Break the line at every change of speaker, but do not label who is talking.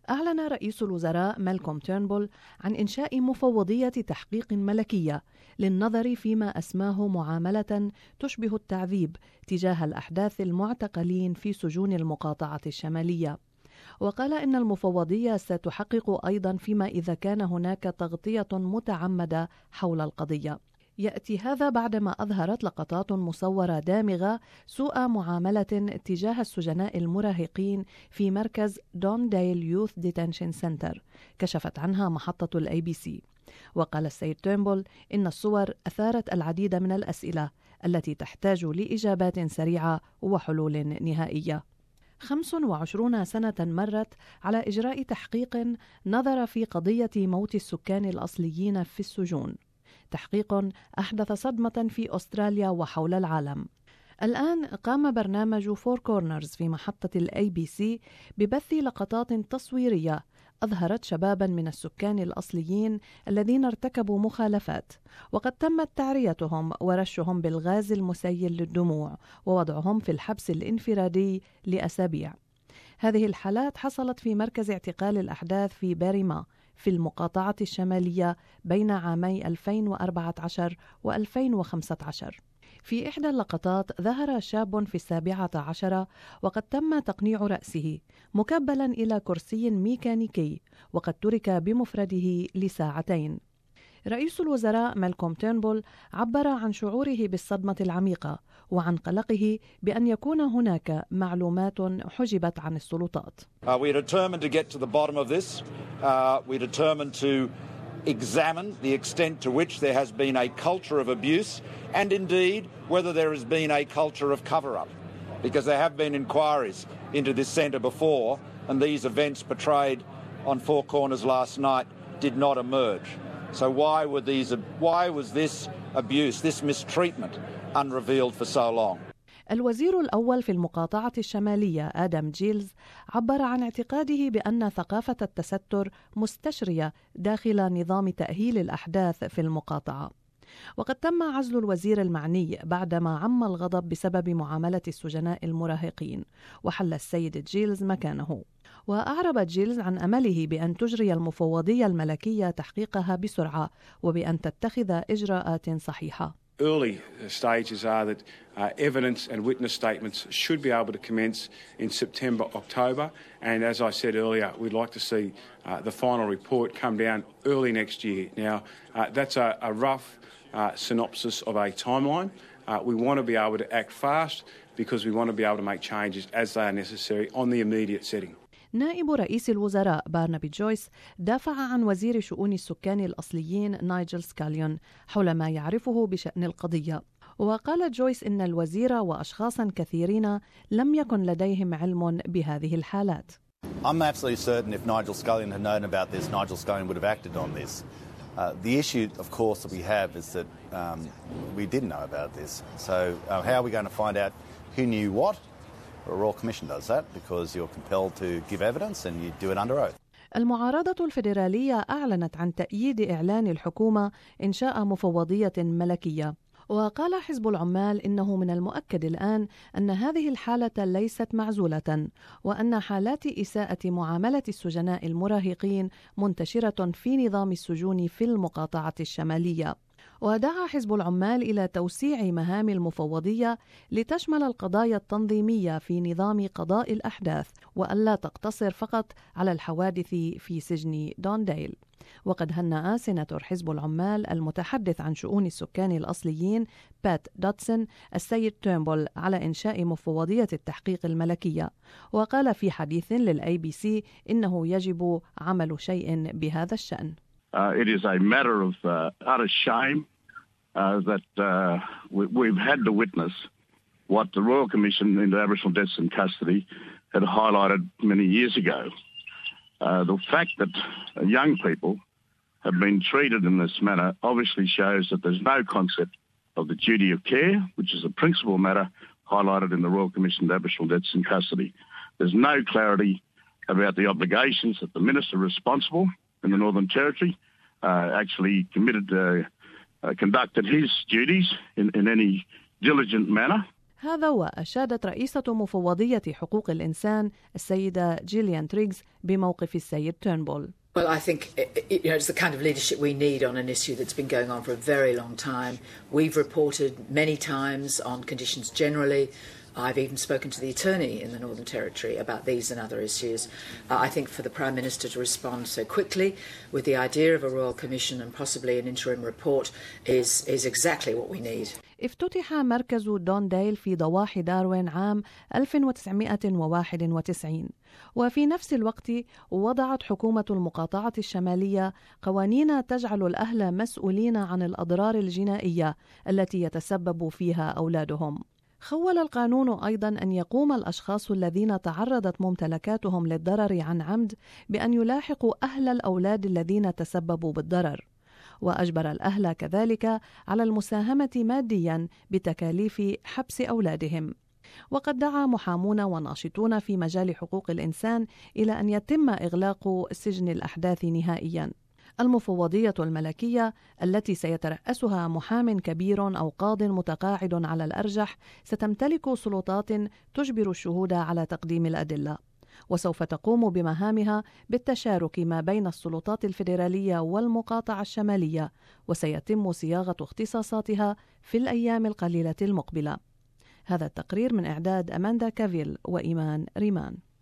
أعلن رئيس الوزراء مالكوم تيرنبول عن إنشاء مفوضية تحقيق ملكية للنظر فيما أسماه معاملة تشبه التعذيب تجاه الأحداث المعتقلين في سجون المقاطعة الشمالية. وقال إن المفوضية ستحقق أيضا فيما إذا كان هناك تغطية متعمدة حول القضية. يأتي هذا بعدما أظهرت لقطات مصورة دامغة سوء معاملة تجاه السجناء المراهقين في مركز دونديل يوث ديتنشن سنتر كشفت عنها محطة الABC. وقال السيد تيرنبول إن الصور أثارت العديد من الأسئلة التي تحتاج لإجابات سريعة وحلول نهائية. 25 سنة مرت على إجراء تحقيق نظر في قضية موت السكان الأصليين في السجون، تحقيق أحدث صدمة في أستراليا وحول العالم. الآن قام برنامج فور كورنرز في محطة الABC ببث لقطات تصويرية أظهرت شبابا من السكان الأصليين الذين ارتكبوا مخالفات، وقد تمت تعريتهم ورشهم بالغاز المسيل للدموع ووضعهم في الحبس الانفرادي لأسابيع. هذه الحالات حصلت في مركز اعتقال الأحداث في باريما في المقاطعة الشمالية بين عامي 2014 و2015. في إحدى اللقطات ظهر شاب في 17 وقد تم تقنيع رأسه مكبلا إلى كرسي ميكانيكي وقد ترك بمفرده لساعتين. رئيس الوزراء مالكوم تيرنبول عبر عن شعوره بالصدمة العميقة وعن قلقه بأن يكون هناك معلومات حجبت عن السلطات.
We are determined to get to the bottom of this. We are determined to examine the extent to which there has been a culture of abuse and indeed whether there has been a culture of cover-up, because there have been inquiries into this centre before and these events portrayed on Four Corners last night did not emerge. So why was this abuse, this mistreatment unrevealed for so long?
الوزير الأول في المقاطعة الشمالية آدم جيلز عبر عن اعتقاده بأن ثقافة التستر مستشرية داخل نظام تأهيل الأحداث في المقاطعة. وقد تم عزل الوزير المعني بعدما عم الغضب بسبب معاملة السجناء المراهقين، وحل السيد جيلز مكانه. وأعرب جيلز عن أمله بأن تجري المفوضية الملكية تحقيقها بسرعة وبأن تتخذ إجراءات صحيحة.
Early stages are that evidence and witness statements should be able to commence in September, October, and as I said earlier, we'd like to see the final report come down early next year. Now, that's a rough synopsis of a timeline. We want to be able to act fast because we want to be able to make changes as they are necessary on the immediate setting.
نائب رئيس الوزراء بارنابي جويس دافع عن وزير شؤون السكان الأصليين نايجل سكاليون حول ما يعرفه بشأن القضية. وقال جويس إن الوزير وأشخاصا كثيرين لم يكن لديهم علم بهذه الحالات.
I'm absolutely certain if Nigel Scullion had known about this, Nigel Scullion would have acted on this. The issue, of course, that we have is that we didn't know about this. So how are we going to find out who knew what? The Royal Commission does that because you're compelled to give evidence and you do it under oath.
المعارضة الفيدرالية أعلنت عن تأييد إعلان الحكومة إنشاء مفوضية ملكية. وقال حزب العمال إنه من المؤكد الآن أن هذه الحالة ليست معزولة، وأن حالات إساءة معاملة السجناء المراهقين منتشرة في نظام السجون في المقاطعة الشمالية. ودعا حزب العمال إلى توسيع مهام المفوضية لتشمل القضايا التنظيمية في نظام قضاء الأحداث وألا تقتصر فقط على الحوادث في سجن دونديل. وقد هنأ سيناتور حزب العمال المتحدث عن شؤون السكان الأصليين بات دوتسون السيد تيرنبول على إنشاء مفوضية التحقيق الملكية، وقال في حديث للABC إنه يجب عمل شيء بهذا الشأن.
It is a matter of utter shame that we've had to witness what the Royal Commission into Aboriginal Deaths in Custody had highlighted many years ago. The fact that young people have been treated in this manner obviously shows that there's no concept of the duty of care, which is a principal matter highlighted in the Royal Commission into Aboriginal Deaths in Custody. There's no clarity about the obligations that the minister responsible in the Northern Territory actually conducted his duties in any diligent manner.
هذا وأشادت رئيسة مفوضية حقوق الإنسان السيدة جيليان تريغز بموقف السيد تيرنبول.
Well, I think it's the kind of leadership we need on an issue that's been going on for a very long time. We've reported many times on conditions generally. I've even spoken to the attorney in the Northern Territory about these and other issues. I think for the Prime Minister to respond so quickly with the idea of a Royal Commission and possibly an interim report is exactly what we need.
افتتح مركز دونديل في ضواحي داروين عام 1991 وفي نفس الوقت وضعت حكومة المقاطعة الشمالية قوانين تجعل الأهل مسؤولين عن الأضرار الجنائية التي يتسبب فيها أولادهم. خول القانون أيضاً أن يقوم الأشخاص الذين تعرضت ممتلكاتهم للضرر عن عمد بأن يلاحقوا أهل الأولاد الذين تسببوا بالضرر، وأجبر الأهل كذلك على المساهمة مادياً بتكاليف حبس أولادهم. وقد دعا محامون وناشطون في مجال حقوق الإنسان إلى أن يتم إغلاق سجن الأحداث نهائياً. المفوضية الملكية التي سيترأسها محام كبير أو قاض متقاعد على الأرجح ستمتلك سلطات تجبر الشهود على تقديم الأدلة، وسوف تقوم بمهامها بالتشارك ما بين السلطات الفيدرالية والمقاطعة الشمالية، وسيتم صياغة اختصاصاتها في الأيام القليلة المقبلة. هذا التقرير من إعداد أماندا كافيل وإيمان ريمان.